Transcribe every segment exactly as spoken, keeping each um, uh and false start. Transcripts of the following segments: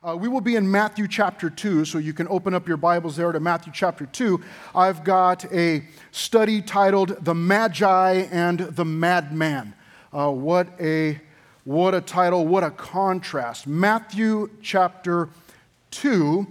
Uh, we will be in Matthew chapter two, so you can open up your Bibles there to Matthew chapter two. I've got a study titled The Magi and the Madman. Uh, what a what a title, what a contrast. Matthew chapter two.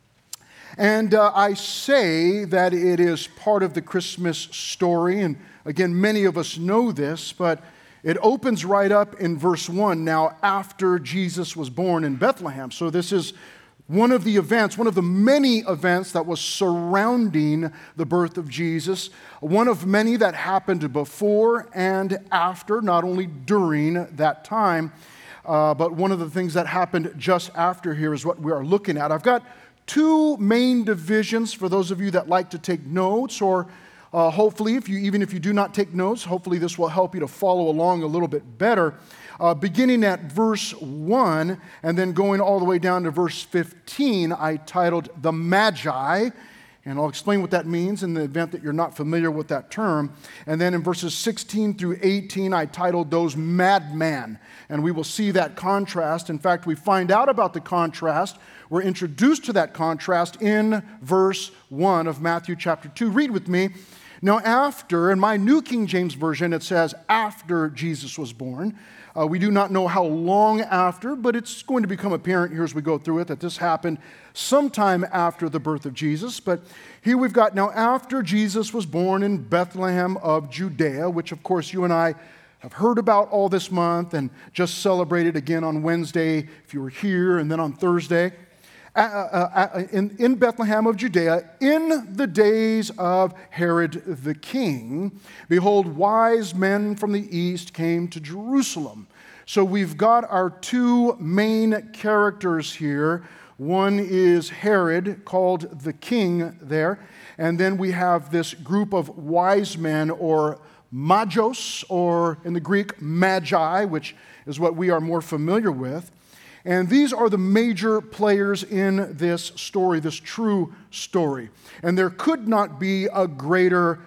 And uh, I say that it is part of the Christmas story, and again, many of us know this, but it opens right up in verse one, now after Jesus was born in Bethlehem. So this is one of the events, one of the many events that was surrounding the birth of Jesus, one of many that happened before and after, not only during that time, uh, but one of the things that happened just after here is what we are looking at. I've got two main divisions for those of you that like to take notes, or Uh, hopefully, if you, even if you do not take notes, hopefully this will help you to follow along a little bit better. Uh, beginning at verse one and then going all the way down to verse fifteen, I titled The Magi, and I'll explain what that means in the event that you're not familiar with that term. And then in verses sixteen through eighteen, I titled Those Madmen, and we will see that contrast. In fact, we find out about the contrast. We're introduced to that contrast in verse one of Matthew chapter two. Read with me. Now after, in my New King James Version, it says after Jesus was born. Uh, we do not know how long after, but it's going to become apparent here as we go through it that this happened sometime after the birth of Jesus. But here we've got, now after Jesus was born in Bethlehem of Judea, which of course you and I have heard about all this month and just celebrated again on Wednesday if you were here, and then on Thursday. Uh, uh, uh, in, in Bethlehem of Judea, in the days of Herod the king, behold, wise men from the east came to Jerusalem. So we've got our two main characters here. One is Herod, called the king there, and then we have this group of wise men, or magos, or in the Greek, magi, which is what we are more familiar with. And these are the major players in this story, this true story. And there could not be a greater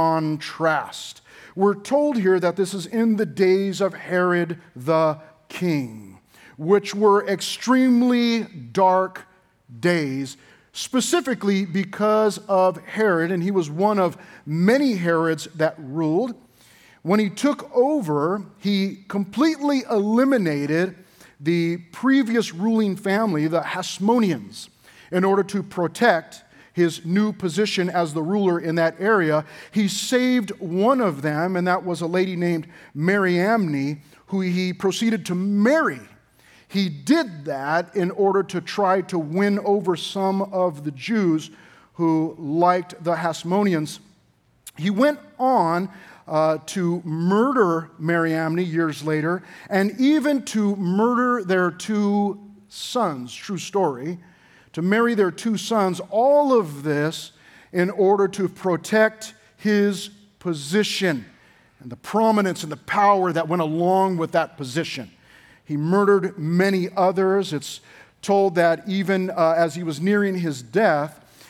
contrast. We're told here that this is in the days of Herod the king, which were extremely dark days, specifically because of Herod, and he was one of many Herods that ruled. When he took over, he completely eliminated the previous ruling family, the Hasmoneans, in order to protect his new position as the ruler in that area. He saved one of them, and that was a lady named Mariamne, who he proceeded to marry. He did that in order to try to win over some of the Jews who liked the Hasmoneans. He went on Uh, to murder Mariamne years later, and even to murder their two sons, true story, to marry their two sons, all of this in order to protect his position and the prominence and the power that went along with that position. He murdered many others. It's told that even uh, as he was nearing his death,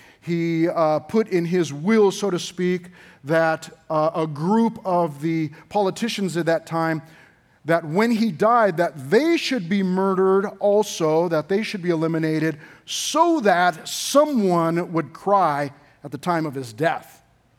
he uh, put in his will, so to speak, that uh, a group of the politicians at that time, that when he died, that they should be murdered also, that they should be eliminated, so that someone would cry at the time of his death.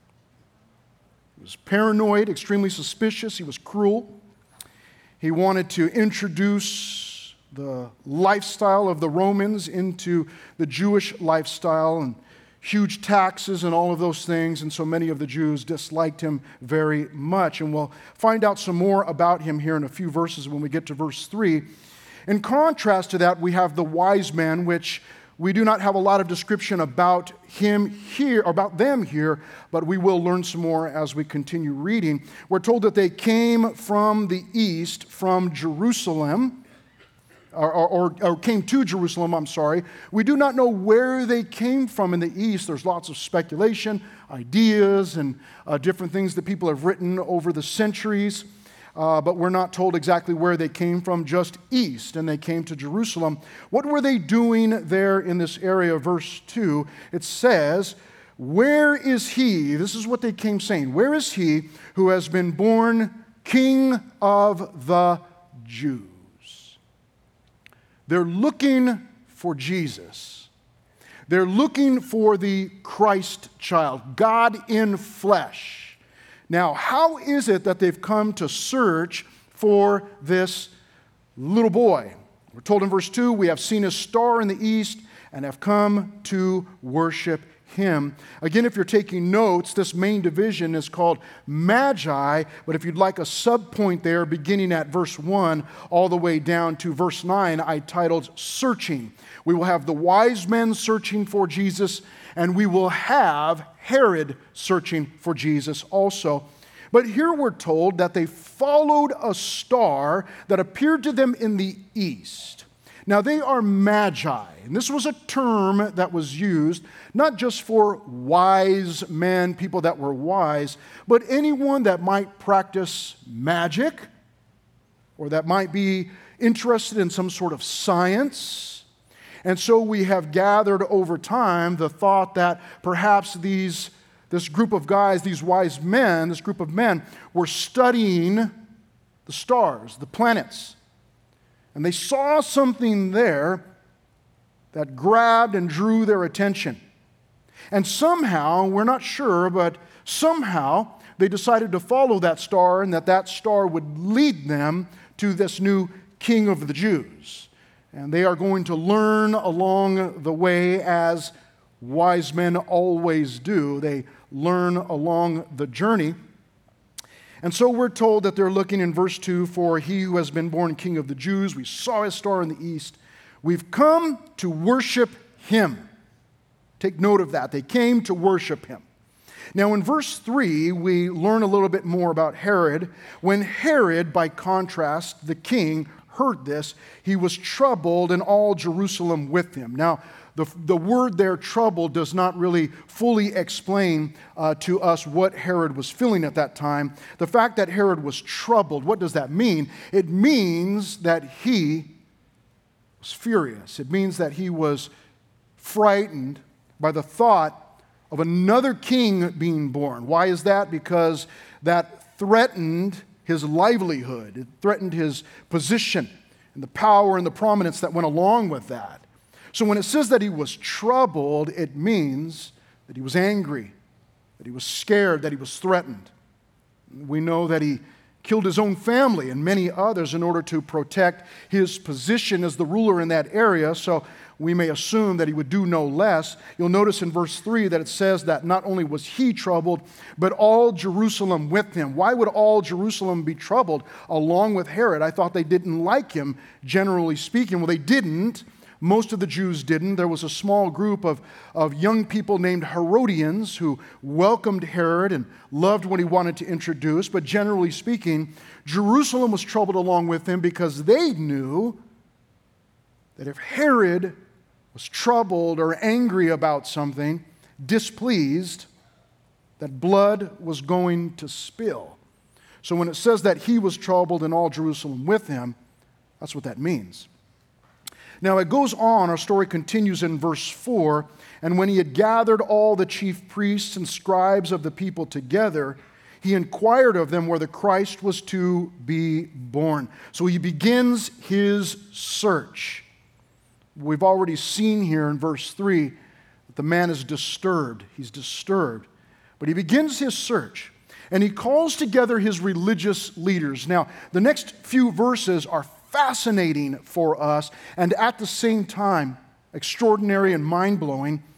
He was paranoid, extremely suspicious. He was cruel. He wanted to introduce the lifestyle of the Romans into the Jewish lifestyle, and huge taxes and all of those things, and so many of the Jews disliked him very much. And we'll find out some more about him here in a few verses when we get to verse three. In contrast to that, we have the wise men, which we do not have a lot of description about him here, about them here, but we will learn some more as we continue reading. We're told that they came from the east, from Jerusalem, Or, or, or came to Jerusalem, I'm sorry. We do not know where they came from in the east. There's lots of speculation, ideas, and uh, different things that people have written over the centuries, uh, but we're not told exactly where they came from, just east, and they came to Jerusalem. What were they doing there in this area? Verse two, it says, where is he, this is what they came saying, where is he who has been born King of the Jews? They're looking for Jesus. They're looking for the Christ child, God in flesh. Now, how is it that they've come to search for this little boy? We're told in verse two, we have seen a star in the east and have come to worship him. Again, if you're taking notes, this main division is called Magi, but if you'd like a subpoint there, beginning at verse one all the way down to verse nine, I titled Searching. We will have the wise men searching for Jesus, and we will have Herod searching for Jesus also. But here we're told that they followed a star that appeared to them in the east. Now, they are magi, and this was a term that was used not just for wise men, people that were wise, but anyone that might practice magic or that might be interested in some sort of science. And so we have gathered over time the thought that perhaps these, this group of guys, these wise men, this group of men, were studying the stars, the planets. And they saw something there that grabbed and drew their attention. And somehow, we're not sure, but somehow they decided to follow that star and that that star would lead them to this new king of the Jews. And they are going to learn along the way, as wise men always do. They learn along the journey. And so we're told that they're looking in verse two for he who has been born King of the Jews. We saw his star in the east. We've come to worship him. Take note of that. They came to worship him. Now in verse three, we learn a little bit more about Herod. When Herod, by contrast, the king, heard this, he was troubled, and all Jerusalem with him. Now, The, the word there, troubled, does not really fully explain uh, to us what Herod was feeling at that time. The fact that Herod was troubled, what does that mean? It means that he was furious. It means that he was frightened by the thought of another king being born. Why is that? Because that threatened his livelihood. It threatened his position and the power and the prominence that went along with that. So when it says that he was troubled, it means that he was angry, that he was scared, that he was threatened. We know that he killed his own family and many others in order to protect his position as the ruler in that area, so we may assume that he would do no less. You'll notice in verse three that it says that not only was he troubled, but all Jerusalem with him. Why would all Jerusalem be troubled along with Herod? I thought they didn't like him, generally speaking. Well, they didn't. Most of the Jews didn't. There was a small group of, of young people named Herodians who welcomed Herod and loved what he wanted to introduce. But generally speaking, Jerusalem was troubled along with him because they knew that if Herod was troubled or angry about something, displeased, that blood was going to spill. So when it says that he was troubled and all Jerusalem with him, that's what that means. Now it goes on, our story continues in verse four, and when he had gathered all the chief priests and scribes of the people together, he inquired of them where the Christ was to be born. So he begins his search. We've already seen here in verse three that the man is disturbed. He's disturbed. But he begins his search, and he calls together his religious leaders. Now, the next few verses are fascinating for us, and at the same time, extraordinary and mind-blowing. It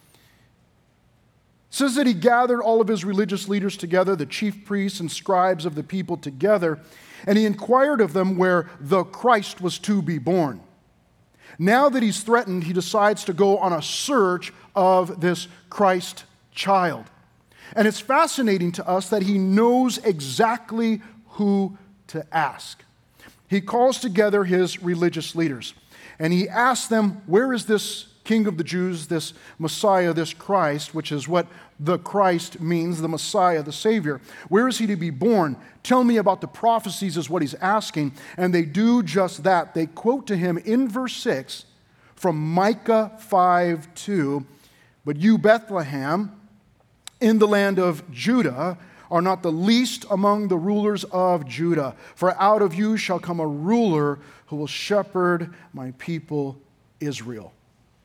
says that he gathered all of his religious leaders together, the chief priests and scribes of the people together, and he inquired of them where the Christ was to be born. Now that he's threatened, he decides to go on a search of this Christ child. And it's fascinating to us that he knows exactly who to ask. He calls together his religious leaders, and he asks them, where is this King of the Jews, this Messiah, this Christ, which is what the Christ means, the Messiah, the Savior. Where is he to be born? Tell me about the prophecies is what he's asking, and they do just that. They quote to him in verse six from Micah five two, but you, Bethlehem, in the land of Judah, are not the least among the rulers of Judah. For out of you shall come a ruler who will shepherd my people Israel.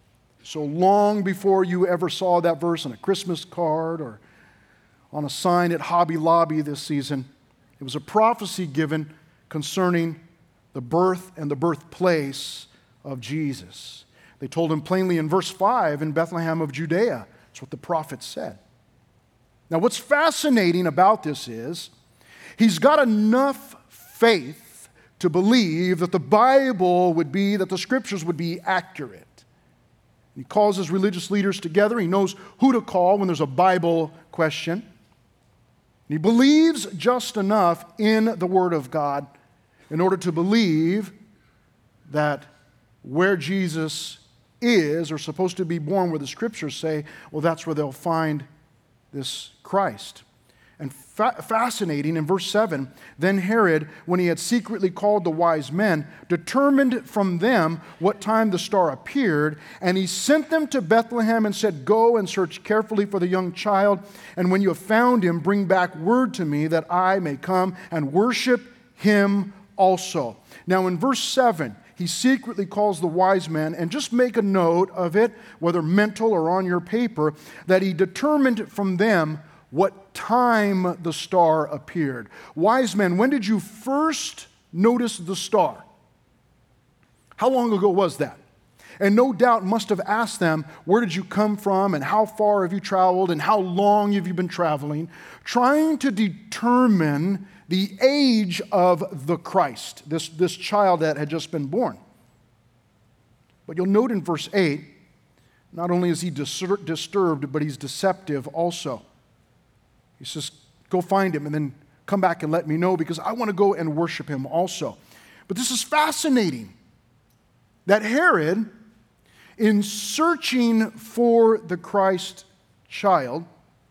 So long before you ever saw that verse on a Christmas card or on a sign at Hobby Lobby this season, it was a prophecy given concerning the birth and the birthplace of Jesus. They told him plainly in verse five in Bethlehem of Judea. That's what the prophet said. Now, what's fascinating about this is he's got enough faith to believe that the Bible would be, that the scriptures would be accurate. He calls his religious leaders together. He knows who to call when there's a Bible question. He believes just enough in the Word of God in order to believe that where Jesus is or supposed to be born, where the scriptures say, well, that's where they'll find this Christ. And fa- fascinating, in verse seven, then Herod, when he had secretly called the wise men, determined from them what time the star appeared, and he sent them to Bethlehem and said, go and search carefully for the young child, and when you have found him, bring back word to me that I may come and worship him also. Now in verse seven, he secretly calls the wise men, and just make a note of it, whether mental or on your paper, that he determined from them what time the star appeared. Wise men, when did you first notice the star? How long ago was that? And no doubt must have asked them, where did you come from, and how far have you traveled, and how long have you been traveling, trying to determine the age of the Christ, this, this child that had just been born. But you'll note in verse eight, not only is he disturbed, but he's deceptive also. He says, go find him and then come back and let me know, because I want to go and worship him also. But this is fascinating, that Herod, in searching for the Christ child,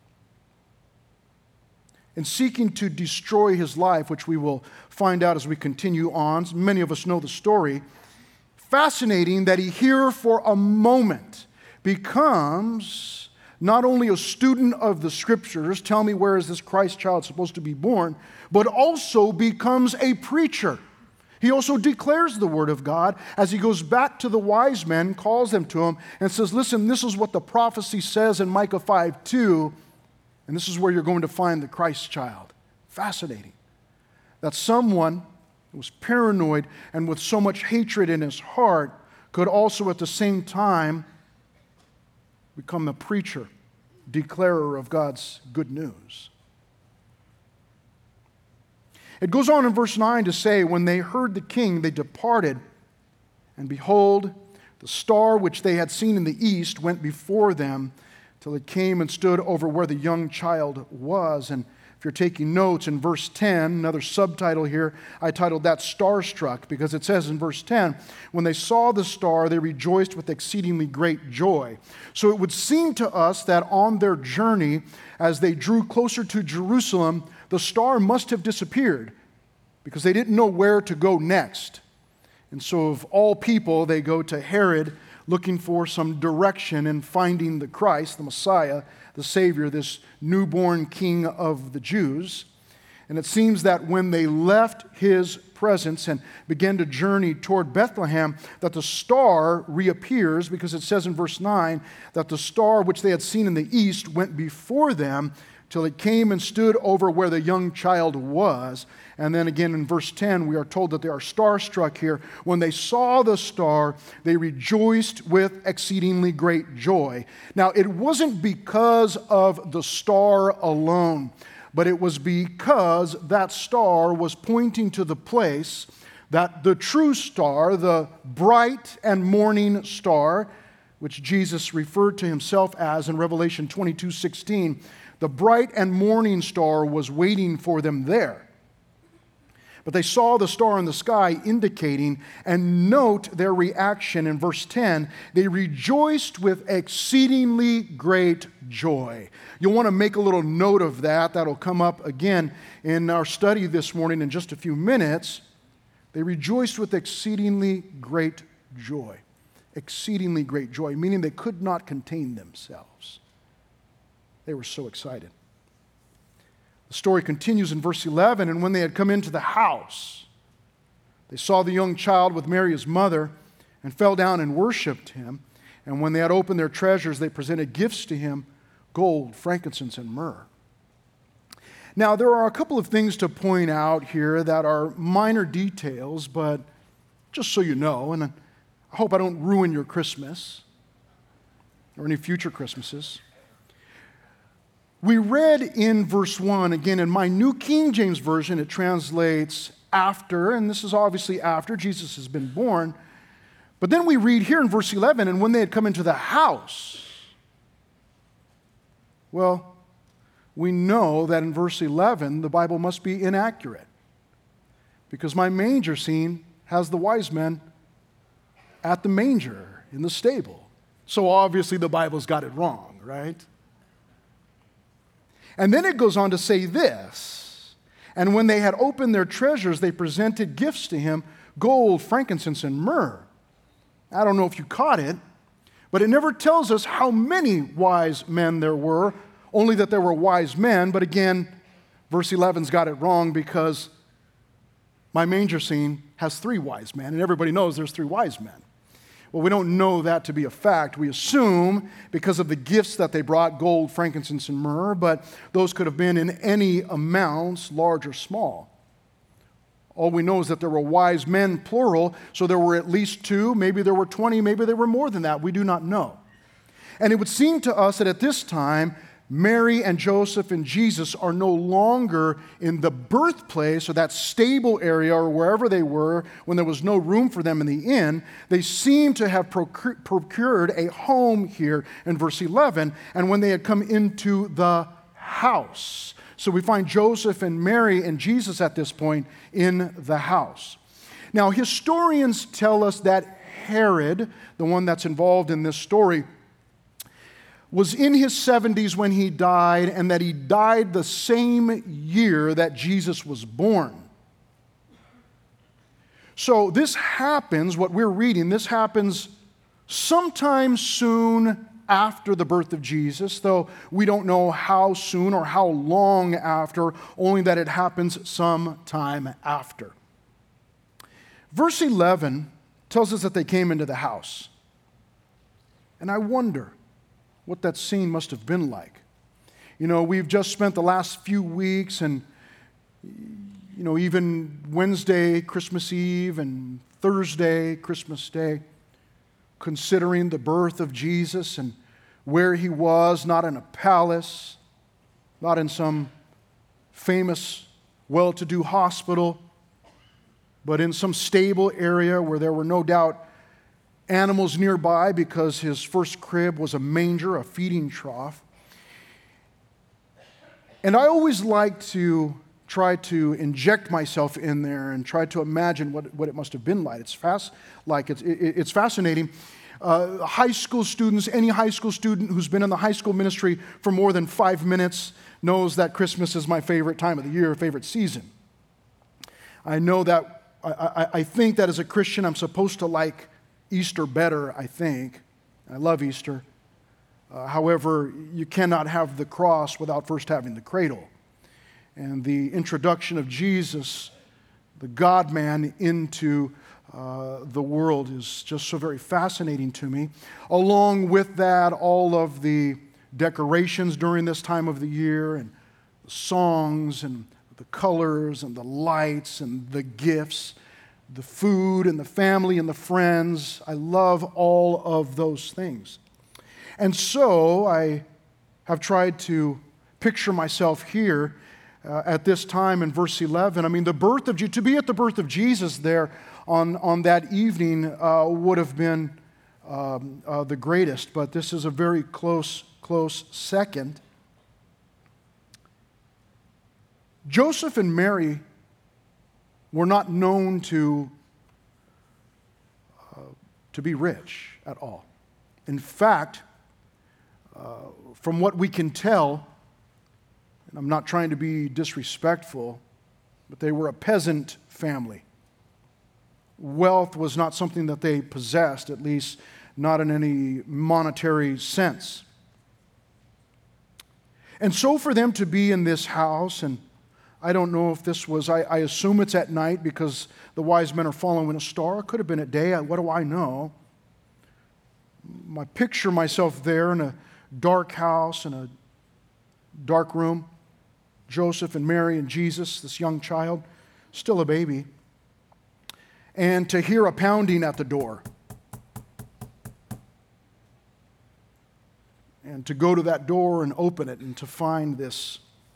and seeking to destroy his life, which we will find out as we continue on. Many of us know the story. Fascinating that he here for a moment becomes not only a student of the scriptures, tell me where is this Christ child supposed to be born, but also becomes a preacher. He also declares the word of God as he goes back to the wise men, calls them to him, and says, listen, this is what the prophecy says in Micah five two, and this is where you're going to find the Christ child. Fascinating. That someone who was paranoid and with so much hatred in his heart could also at the same time become a preacher, declarer of God's good news. It goes on in verse nine to say, when they heard the king, they departed, and behold, the star which they had seen in the east went before them till it came and stood over where the young child was. And if you're taking notes, in verse ten, another subtitle here, I titled that Starstruck, because it says in verse ten, when they saw the star, they rejoiced with exceedingly great joy. So it would seem to us that on their journey, as they drew closer to Jerusalem, the star must have disappeared, because they didn't know where to go next. And so of all people, they go to Herod, looking for some direction in finding the Christ, the Messiah, the Savior, this newborn King of the Jews. And it seems that when they left his presence and began to journey toward Bethlehem, that the star reappears, because it says in verse nine that the star which they had seen in the east went before them till it came and stood over where the young child was. And then again in verse ten, we are told that they are starstruck here. When they saw the star, they rejoiced with exceedingly great joy. Now, it wasn't because of the star alone, but it was because that star was pointing to the place that the true star, the bright and morning star, which Jesus referred to himself as in Revelation twenty-two sixteen, the bright and morning star was waiting for them there. But they saw the star in the sky indicating, and note their reaction in verse ten, they rejoiced with exceedingly great joy. You'll want to make a little note of that. That'll come up again in our study this morning in just a few minutes. They rejoiced with exceedingly great joy. Exceedingly great joy, meaning they could not contain themselves. They were so excited. The story continues in verse eleven, and when they had come into the house, they saw the young child with Mary his mother, and fell down and worshipped him. And when they had opened their treasures, they presented gifts to him, gold, frankincense, and myrrh. Now, there are a couple of things to point out here that are minor details, but just so you know, and I hope I don't ruin your Christmas or any future Christmases. We read in verse one, again, in my New King James Version, it translates after, and this is obviously after Jesus has been born. But then we read here in verse eleven, and when they had come into the house. Well, we know that in verse eleven, the Bible must be inaccurate, because my manger scene has the wise men at the manger in the stable. So obviously the Bible's got it wrong, right? And then it goes on to say this, and when they had opened their treasures, they presented gifts to him, gold, frankincense, and myrrh. I don't know if you caught it, but it never tells us how many wise men there were, only that there were wise men. But again, verse eleven's got it wrong, because my manger scene has three wise men, and everybody knows there's three wise men. Well, we don't know that to be a fact. We assume because of the gifts that they brought, gold, frankincense, and myrrh, but those could have been in any amounts, large or small. All we know is that there were wise men, plural, so there were at least two, maybe there were twenty, maybe there were more than that. We do not know. And it would seem to us that at this time, Mary and Joseph and Jesus are no longer in the birthplace or that stable area or wherever they were when there was no room for them in the inn. They seem to have procured a home here in verse eleven, and when they had come into the house. So we find Joseph and Mary and Jesus at this point in the house. Now, historians tell us that Herod, the one that's involved in this story, was in his seventies when he died, and that he died the same year that Jesus was born. So this happens, what we're reading, this happens sometime soon after the birth of Jesus, though we don't know how soon or how long after, only that it happens sometime after. Verse eleven tells us that they came into the house. And I wonder what that scene must have been like. You know, we've just spent the last few weeks, and, you know, even Wednesday, Christmas Eve, and Thursday, Christmas Day, considering the birth of Jesus and where he was, not in a palace, not in some famous, well-to-do hospital, but in some stable area where there were no doubt animals nearby, because his first crib was a manger, a feeding trough. And I always like to try to inject myself in there and try to imagine what, what it must have been like. It's fast, like it's, it, it's fascinating. Uh, high school students, any high school student who's been in the high school ministry for more than five minutes knows that Christmas is my favorite time of the year, favorite season. I know that, I, I, I think that as a Christian, I'm supposed to like Easter better, I think. I love Easter. Uh, however, you cannot have the cross without first having the cradle. And the introduction of Jesus, the God-man, into uh, the world is just so very fascinating to me. Along with that, all of the decorations during this time of the year, and the songs, and the colors, and the lights, and the gifts, the food and the family and the friends. I love all of those things. And so I have tried to picture myself here uh, at this time in verse eleven. I mean, the birth of to be at the birth of Jesus there on, on that evening uh, would have been um, uh, the greatest, but this is a very close, close second. Joseph and Mary were not known to, uh, to be rich at all. In fact, uh, from what we can tell, and I'm not trying to be disrespectful, but they were a peasant family. Wealth was not something that they possessed, at least not in any monetary sense. And so for them to be in this house, and I don't know if this was, I, I assume it's at night because the wise men are following a star. It could have been at day. What do I know? I picture myself there in a dark house, in a dark room, Joseph and Mary and Jesus, this young child, still a baby, and to hear a pounding at the door. And to go to that door and open it and to find this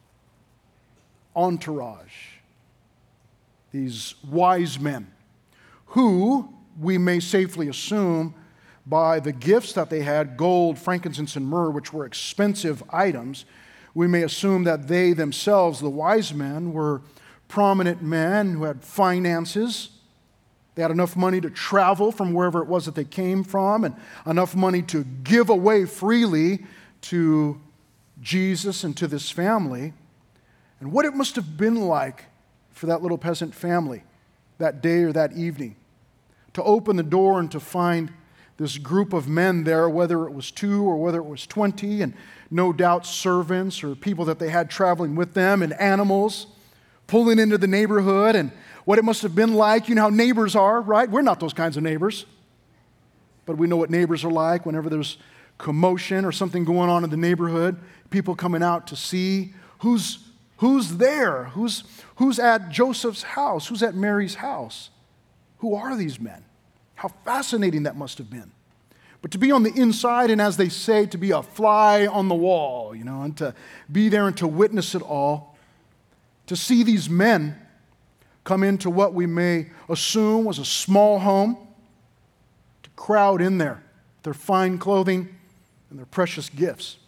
entourage, these wise men, who we may safely assume by the gifts that they had, gold, frankincense, and myrrh, which were expensive items, we may assume that they themselves, the wise men, were prominent men who had finances. They had enough money to travel from wherever it was that they came from and enough money to give away freely to Jesus and to this family. And what it must have been like for that little peasant family that day or that evening to open the door and to find this group of men there, whether it was two or whether it was twenty, and no doubt servants or people that they had traveling with them, and animals pulling into the neighborhood, and what it must have been like. You know how neighbors are, right? We're not those kinds of neighbors, but we know what neighbors are like whenever there's commotion or something going on in the neighborhood, people coming out to see who's who's there, who's who's at Joseph's house, who's at Mary's house. Who are these men? How fascinating that must have been. But to be on the inside, and as they say, to be a fly on the wall, you know, and to be there and to witness it all, to see these men come into what we may assume was a small home, to crowd in there, their fine clothing and their precious gifts,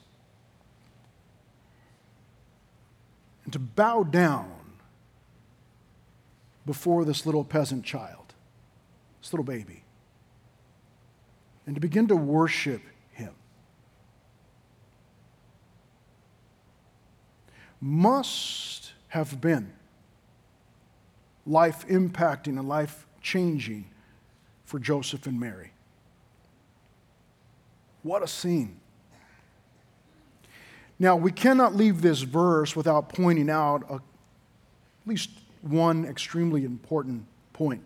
and to bow down before this little peasant child, this little baby, and to begin to worship him, must have been life-impacting and life-changing for Joseph and Mary. What a scene. Now, we cannot leave this verse without pointing out a, at least one extremely important point.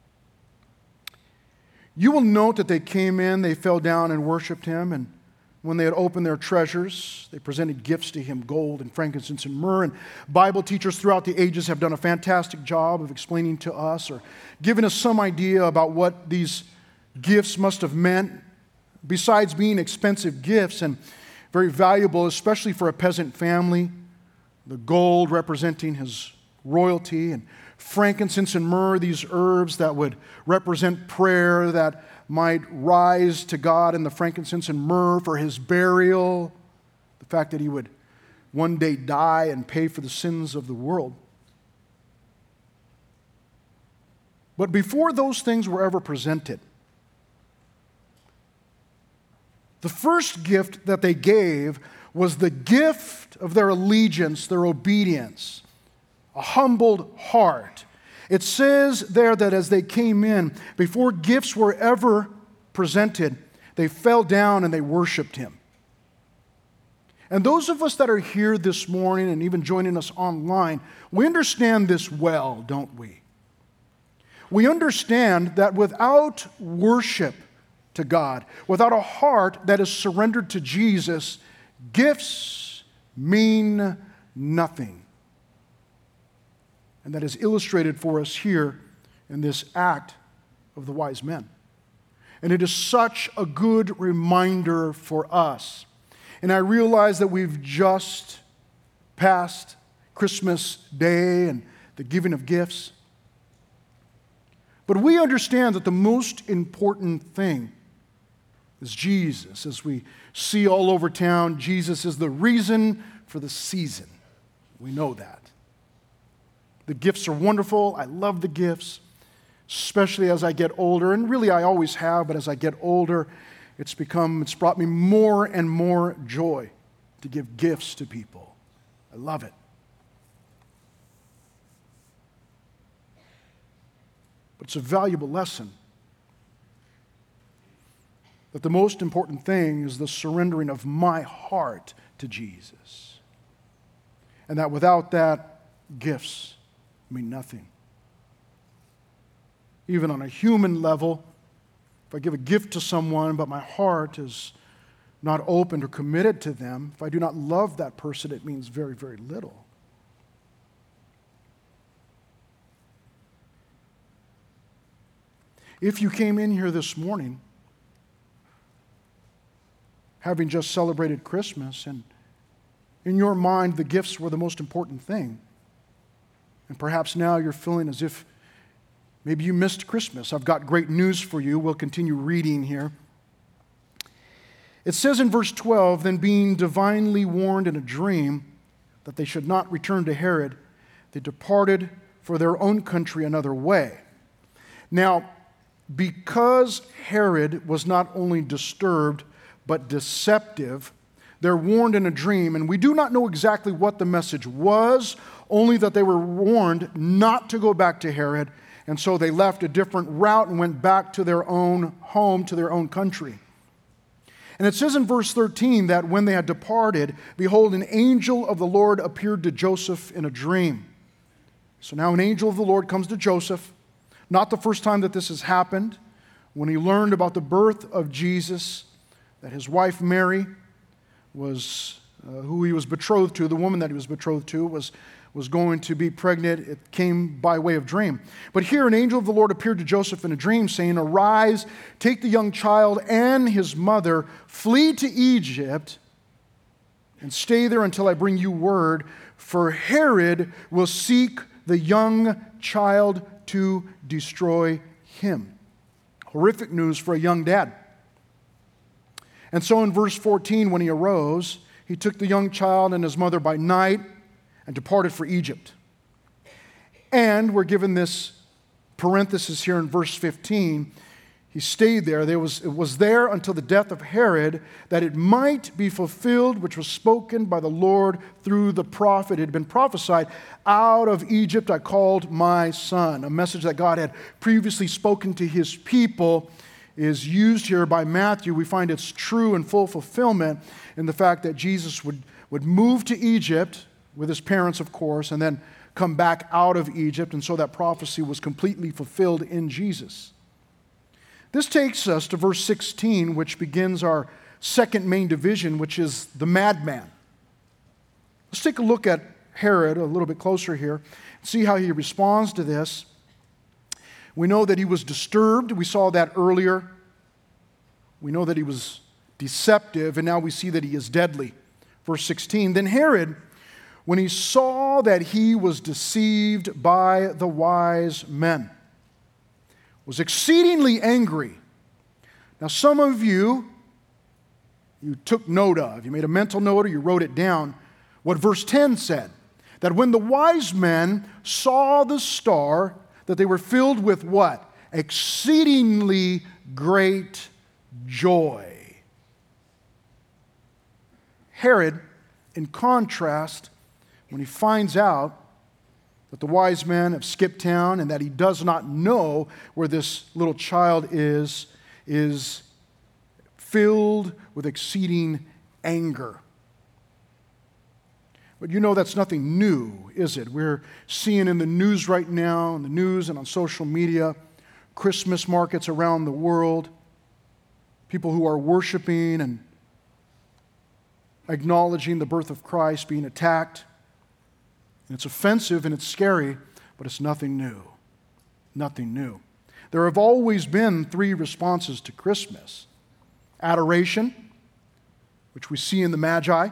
You will note that they came in, they fell down and worshiped him, and when they had opened their treasures, they presented gifts to him, gold and frankincense and myrrh. And Bible teachers throughout the ages have done a fantastic job of explaining to us or giving us some idea about what these gifts must have meant, besides being expensive gifts and very valuable, especially for a peasant family. The gold representing his royalty, and frankincense and myrrh, these herbs that would represent prayer that might rise to God, and the frankincense and myrrh for his burial, the fact that he would one day die and pay for the sins of the world. But before those things were ever presented, the first gift that they gave was the gift of their allegiance, their obedience, a humbled heart. It says there that as they came in, before gifts were ever presented, they fell down and they worshiped him. And those of us that are here this morning and even joining us online, we understand this well, don't we? We understand that without worship to God, without a heart that is surrendered to Jesus, gifts mean nothing. And that is illustrated for us here in this act of the wise men. And it is such a good reminder for us. And I realize that we've just passed Christmas Day and the giving of gifts. But we understand that the most important thing is Jesus. As we see all over town, Jesus is the reason for the season. We know that. The gifts are wonderful. I love the gifts, especially as I get older. And really, I always have, but as I get older, it's become, it's brought me more and more joy to give gifts to people. I love it. But it's a valuable lesson that the most important thing is the surrendering of my heart to Jesus. And that without that, gifts mean nothing. Even on a human level, if I give a gift to someone, but my heart is not open or committed to them, if I do not love that person, it means very, very little. If you came in here this morning having just celebrated Christmas, and in your mind the gifts were the most important thing, and perhaps now you're feeling as if maybe you missed Christmas, I've got great news for you. We'll continue reading here. It says in verse twelve, then being divinely warned in a dream that they should not return to Herod, they departed for their own country another way. Now, because Herod was not only disturbed, but deceptive, they're warned in a dream, and we do not know exactly what the message was, only that they were warned not to go back to Herod, and so they left a different route and went back to their own home, to their own country. And it says in verse thirteen that when they had departed, behold, an angel of the Lord appeared to Joseph in a dream. So now an angel of the Lord comes to Joseph. Not the first time that this has happened. When he learned about the birth of Jesus, that his wife Mary was, uh, who he was betrothed to, the woman that he was betrothed to, was, was going to be pregnant. It came by way of dream. But here an angel of the Lord appeared to Joseph in a dream, saying, arise, take the young child and his mother, flee to Egypt, and stay there until I bring you word, for Herod will seek the young child to destroy him. Horrific news for a young dad. And so in verse fourteen, when he arose, he took the young child and his mother by night and departed for Egypt. And we're given this parenthesis here in verse fifteen. He stayed there. There was, it was there until the death of Herod, that it might be fulfilled, which was spoken by the Lord through the prophet. It had been prophesied, out of Egypt I called my son. A message that God had previously spoken to his people is used here by Matthew. We find its true and full fulfillment in the fact that Jesus would, would move to Egypt with his parents, of course, and then come back out of Egypt. And so that prophecy was completely fulfilled in Jesus. This takes us to verse sixteen, which begins our second main division, which is the madman. Let's take a look at Herod a little bit closer here and see how he responds to this. We know that he was disturbed. We saw that earlier. We know that he was deceptive, and now we see that he is deadly. Verse sixteen, then Herod, when he saw that he was deceived by the wise men, was exceedingly angry. Now, some of you, you took note of, you made a mental note or you wrote it down, what verse ten said, that when the wise men saw the star, that they were filled with what? Exceedingly great joy. Herod, in contrast, when he finds out that the wise men have skipped town and that he does not know where this little child is, is filled with exceeding anger. But you know that's nothing new, is it? We're seeing in the news right now, in the news and on social media, Christmas markets around the world, people who are worshiping and acknowledging the birth of Christ being attacked. And it's offensive and it's scary, but it's nothing new. Nothing new. There have always been three responses to Christmas. Adoration, which we see in the Magi.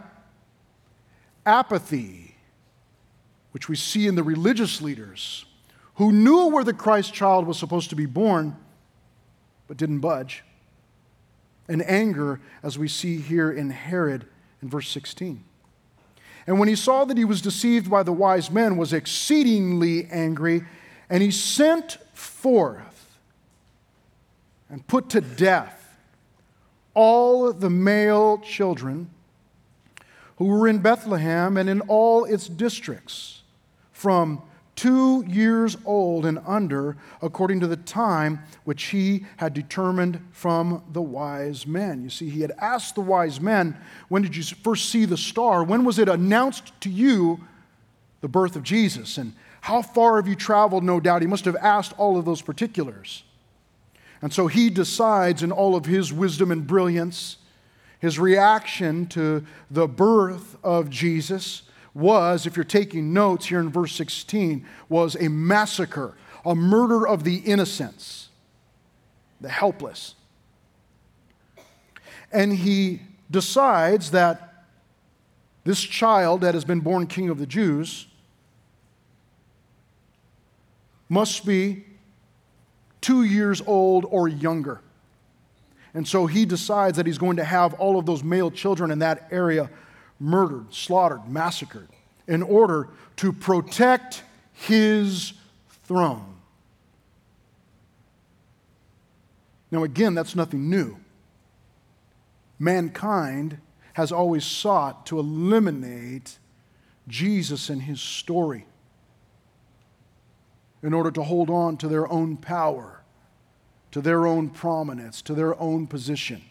Apathy, which we see in the religious leaders who knew where the Christ child was supposed to be born, but didn't budge. And anger, as we see here in Herod in verse sixteen. And when he saw that he was deceived by the wise men, was exceedingly angry, and he sent forth and put to death all the male children who were in Bethlehem and in all its districts, from two years old and under, according to the time which he had determined from the wise men. You see, he had asked the wise men, when did you first see the star? When was it announced to you the birth of Jesus? And how far have you traveled? No doubt he must have asked all of those particulars. And so he decides, in all of his wisdom and brilliance, his reaction to the birth of Jesus was, if you're taking notes here in verse sixteen, was a massacre, a murder of the innocents, the helpless. And he decides that this child that has been born King of the Jews must be two years old or younger. And so he decides that he's going to have all of those male children in that area murdered, slaughtered, massacred, in order to protect his throne. Now again, that's nothing new. Mankind has always sought to eliminate Jesus and his story in order to hold on to their own power, to their own prominence, to their own position,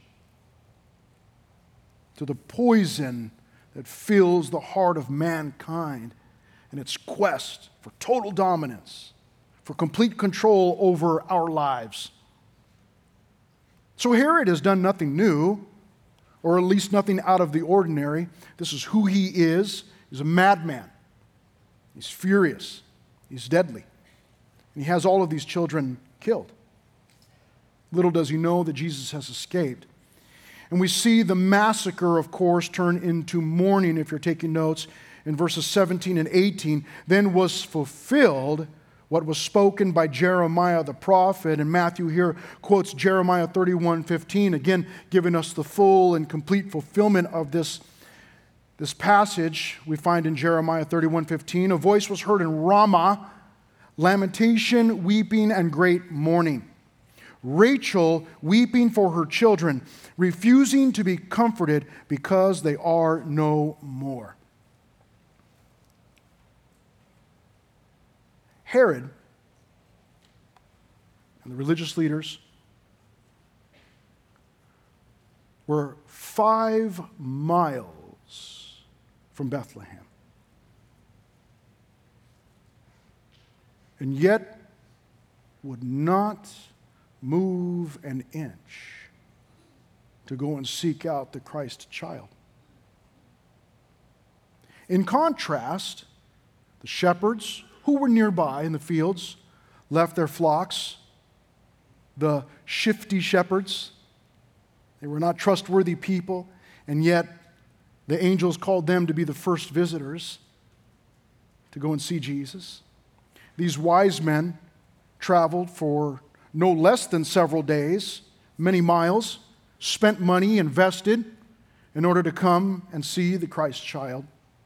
to the poison that fills the heart of mankind in its quest for total dominance, for complete control over our lives. So Herod has done nothing new, or at least nothing out of the ordinary. This is who he is. He's a madman. He's furious. He's deadly. And he has all of these children killed. Little does he know that Jesus has escaped. And we see the massacre, of course, turn into mourning, if you're taking notes, in verses seventeen and eighteen. Then was fulfilled what was spoken by Jeremiah the prophet. And Matthew here quotes Jeremiah thirty-one fifteen, again giving us the full and complete fulfillment of this, this passage. We find in Jeremiah thirty-one fifteen, a voice was heard in Ramah, lamentation, weeping, and great mourning. Rachel weeping for her children, refusing to be comforted because they are no more. Herod and the religious leaders were five miles from Bethlehem. And yet would not move an inch to go and seek out the Christ child. In contrast, the shepherds who were nearby in the fields left their flocks. The shifty shepherds, they were not trustworthy people, and yet the angels called them to be the first visitors to go and see Jesus. These wise men traveled for no less than several days, many miles, spent money, invested in order to come and see the Christ child.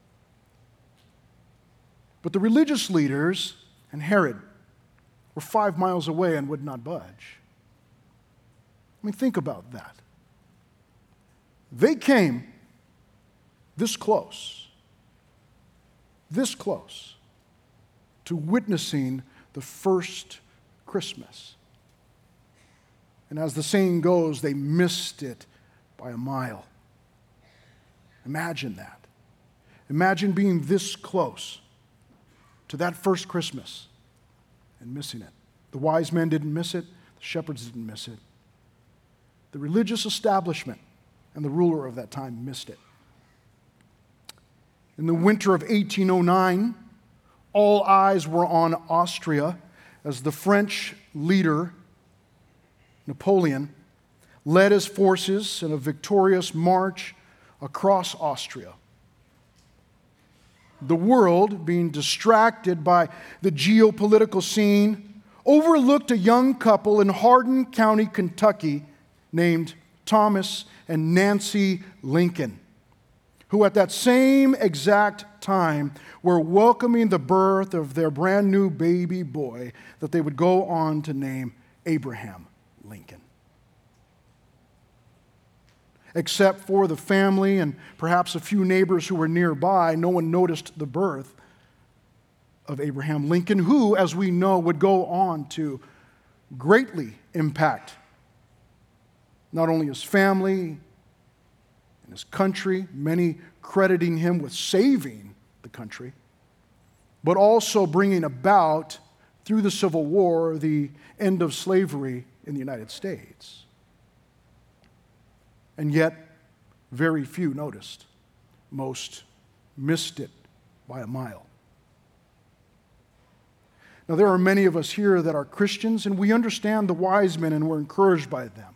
But the religious leaders and Herod were five miles away and would not budge. I mean, think about that. They came this close, this close to witnessing the first Christmas. And as the saying goes, they missed it by a mile. Imagine that. Imagine being this close to that first Christmas and missing it. The wise men didn't miss it. The shepherds didn't miss it. The religious establishment and the ruler of that time missed it. In the winter of eighteen oh nine, all eyes were on Austria as the French leader, Napoleon, led his forces in a victorious march across Austria. The world, being distracted by the geopolitical scene, overlooked a young couple in Hardin County, Kentucky, named Thomas and Nancy Lincoln, who at that same exact time were welcoming the birth of their brand new baby boy that they would go on to name Abraham Lincoln. Except for the family and perhaps a few neighbors who were nearby, no one noticed the birth of Abraham Lincoln, who, as we know, would go on to greatly impact not only his family and his country, many crediting him with saving the country, but also bringing about, through the Civil War, the end of slavery in the United States. And yet, very few noticed. Most missed it by a mile. Now, there are many of us here that are Christians, and we understand the wise men, and we're encouraged by them.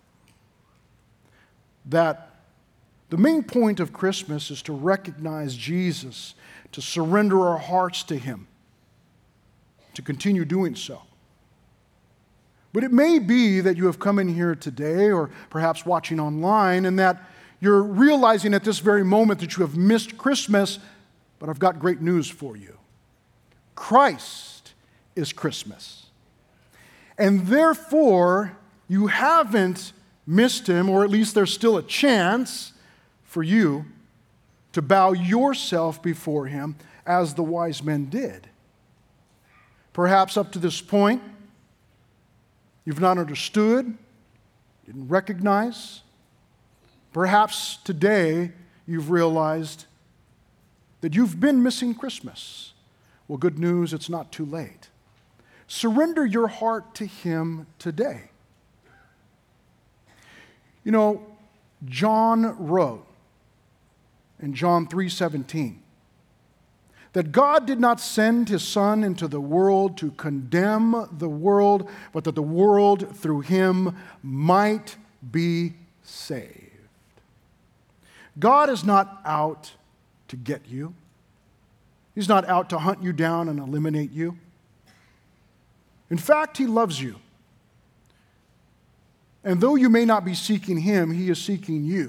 That the main point of Christmas is to recognize Jesus, to surrender our hearts to Him, to continue doing so. But it may be that you have come in here today, or perhaps watching online, and that you're realizing at this very moment that you have missed Christmas, but I've got great news for you. Christ is Christmas. And therefore, you haven't missed Him, or at least there's still a chance for you to bow yourself before Him as the wise men did. Perhaps up to this point, you've not understood, didn't recognize. Perhaps today you've realized that you've been missing Christmas. Well, good news, it's not too late. Surrender your heart to Him today. You know, John wrote in John three seventeen that God did not send His Son into the world to condemn the world, but that the world through Him might be saved. God is not out to get you. He's not out to hunt you down and eliminate you. In fact, He loves you. And though you may not be seeking Him, He is seeking you.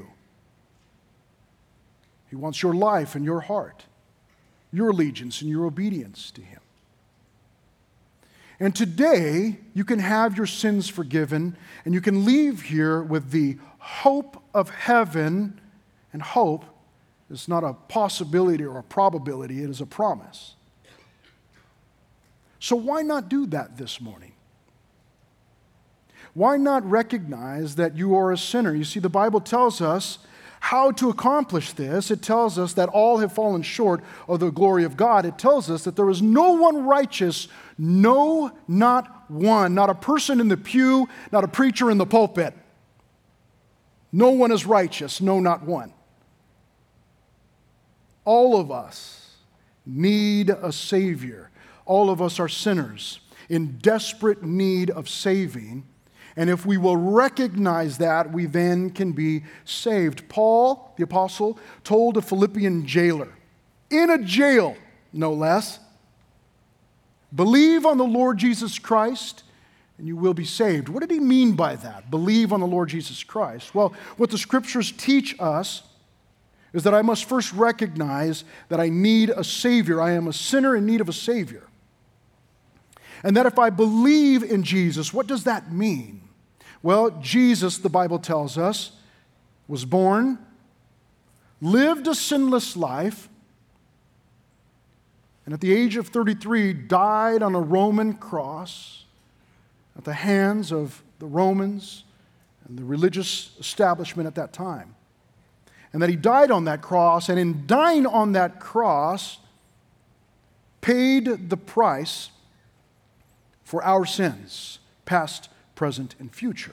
He wants your life and your heart, your allegiance and your obedience to Him. And today, you can have your sins forgiven, and you can leave here with the hope of heaven. And hope is not a possibility or a probability, it is a promise. So why not do that this morning? Why not recognize that you are a sinner? You see, the Bible tells us how to accomplish this. It tells us that all have fallen short of the glory of God. It tells us that there is no one righteous, no, not one, not a person in the pew, not a preacher in the pulpit. No one is righteous, no, not one. All of us need a Savior. All of us are sinners in desperate need of saving. And if we will recognize that, we then can be saved. Paul, the apostle, told a Philippian jailer, in a jail, no less, believe on the Lord Jesus Christ and you will be saved. What did he mean by that? Believe on the Lord Jesus Christ. Well, what the Scriptures teach us is that I must first recognize that I need a Savior. I am a sinner in need of a Savior. And that if I believe in Jesus, what does that mean? Well, Jesus, the Bible tells us, was born, lived a sinless life, and at the age of thirty-three, died on a Roman cross at the hands of the Romans and the religious establishment at that time. And that He died on that cross, and in dying on that cross, paid the price for our sins, past, present, and future.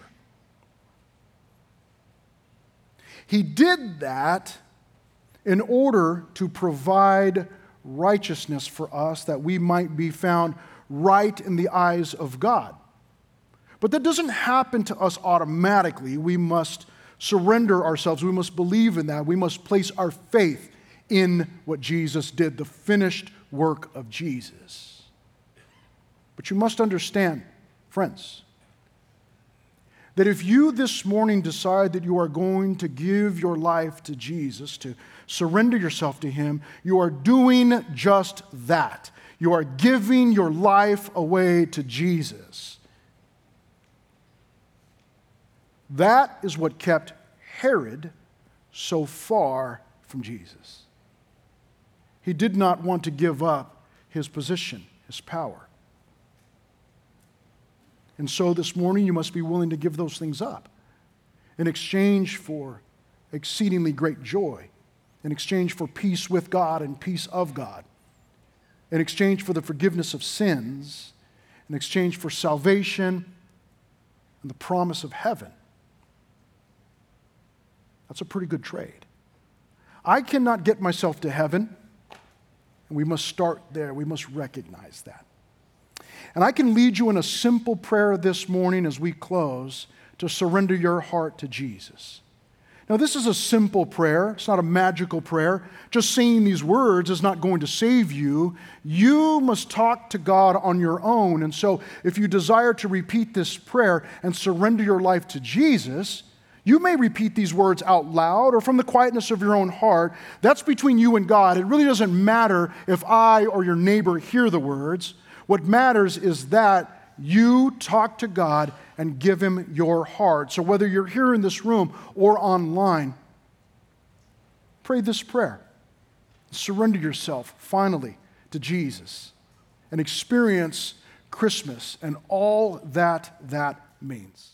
He did that in order to provide righteousness for us, that we might be found right in the eyes of God. But that doesn't happen to us automatically. We must surrender ourselves. We must believe in that. We must place our faith in what Jesus did, the finished work of Jesus. But you must understand, friends, that if you this morning decide that you are going to give your life to Jesus, to surrender yourself to Him, you are doing just that. You are giving your life away to Jesus. That is what kept Herod so far from Jesus. He did not want to give up his position, his power. And so this morning you must be willing to give those things up in exchange for exceedingly great joy, in exchange for peace with God and peace of God, in exchange for the forgiveness of sins, in exchange for salvation, and the promise of heaven, that's a pretty good trade. I cannot get myself to heaven, and we must start there. We must recognize that. And I can lead you in a simple prayer this morning as we close to surrender your heart to Jesus. Now, this is a simple prayer. It's not a magical prayer. Just saying these words is not going to save you. You must talk to God on your own. And so, if you desire to repeat this prayer and surrender your life to Jesus, you may repeat these words out loud or from the quietness of your own heart. That's between you and God. It really doesn't matter if I or your neighbor hear the words. What matters is that you talk to God and give Him your heart. So whether you're here in this room or online, pray this prayer. Surrender yourself finally to Jesus and experience Christmas and all that that means.